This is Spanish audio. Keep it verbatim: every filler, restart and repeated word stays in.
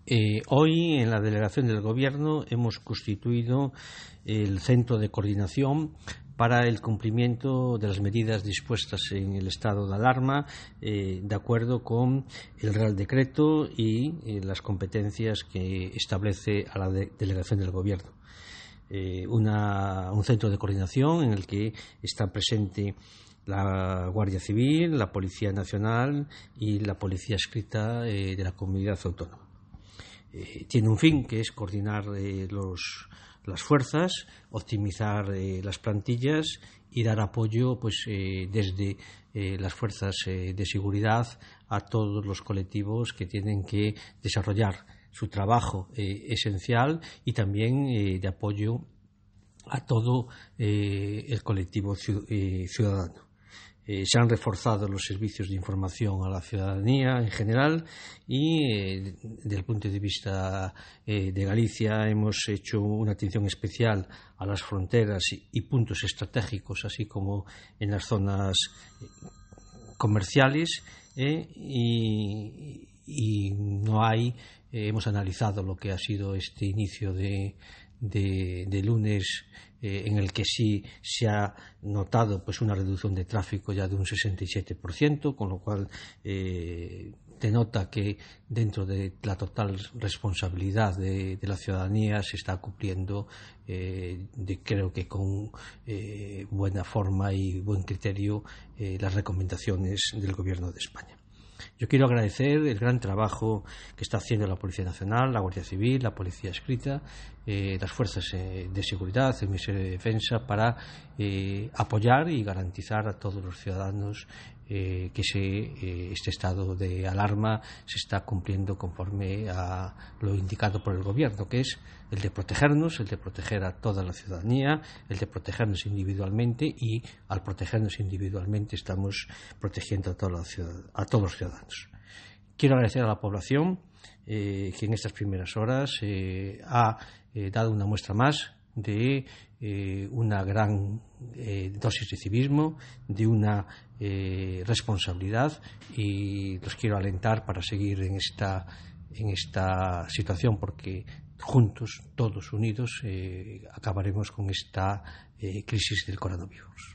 Eh, hoy, en la delegación del Gobierno, hemos constituido el Centro de Coordinación para el cumplimiento de las medidas dispuestas en el estado de alarma, eh, de acuerdo con el Real Decreto y eh, las competencias que establece a la de delegación del Gobierno. Eh, una, un centro de coordinación en el que está presente la Guardia Civil, la Policía Nacional y la Policía Adscrita eh, de la Comunidad Autónoma. Eh, tiene un fin, que es coordinar eh, los, las fuerzas, optimizar eh, las plantillas y dar apoyo pues, eh, desde eh, las fuerzas eh, de seguridad a todos los colectivos que tienen que desarrollar su trabajo eh, esencial y también eh, de apoyo a todo eh, el colectivo ciudadano. Eh, se han reforzado los servicios de información a la ciudadanía en general y eh, desde el punto de vista eh, de Galicia hemos hecho una atención especial a las fronteras y, y puntos estratégicos, así como en las zonas comerciales eh, y, y no hay, eh, hemos analizado lo que ha sido este inicio de De, de lunes eh, en el que sí se ha notado pues una reducción de tráfico ya de un sesenta y siete por ciento, con lo cual eh, denota que dentro de la total responsabilidad de, de la ciudadanía se está cumpliendo, eh, de, creo que con eh, buena forma y buen criterio, eh, las recomendaciones del Gobierno de España. Yo quiero agradecer el gran trabajo que está haciendo la Policía Nacional, la Guardia Civil, la Policía Adscrita, eh, las fuerzas eh, de seguridad, el Ministerio de Defensa, para eh, apoyar y garantizar a todos los ciudadanos eh, que se, eh, este estado de alarma se está cumpliendo conforme a lo indicado por el Gobierno, que es el de protegernos, el de proteger a toda la ciudadanía, el de protegernos individualmente, y al protegernos individualmente estamos protegiendo a, toda la ciudad, a todos los ciudadanos. Quiero agradecer a la población eh, que en estas primeras horas eh, ha eh, dado una muestra más de eh, una gran eh, dosis de civismo, de una eh, responsabilidad, y los quiero alentar para seguir en esta, en esta situación, porque juntos, todos unidos, eh, acabaremos con esta eh, crisis del coronavirus.